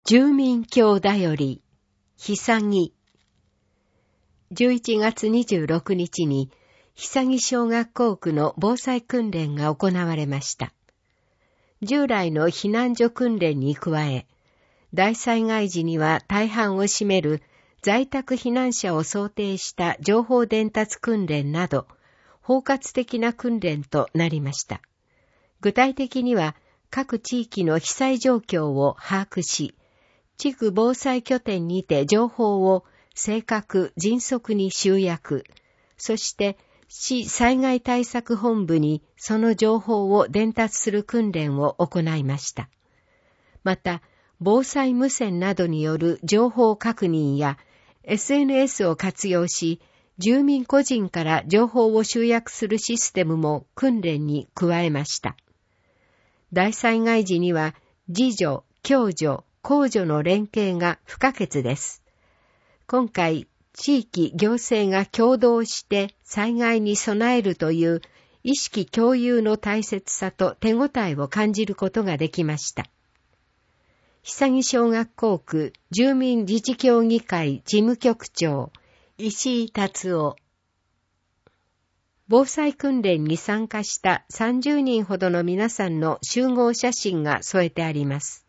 住民協だより、ひさぎ。11月26日に、ひさぎ小学校区の防災訓練が行われました。従来の避難所訓練に加え、大災害時には大半を占める在宅避難者を想定した情報伝達訓練など、包括的な訓練となりました。具体的には、各地域の被災状況を把握し、地区防災拠点にて情報を正確・迅速に集約、そして市災害対策本部にその情報を伝達する訓練を行いました。また、防災無線などによる情報確認や SNS を活用し、住民個人から情報を集約するシステムも訓練に加えました。大災害時には自助、共助、公助の連携が不可欠です。今回、地域行政が協働して災害に備えるという意識共有の大切さと手応えを感じることができました。久木小学校区住民自治協議会事務局長、石井達夫。防災訓練に参加した30人ほどの皆さんの集合写真が添えてあります。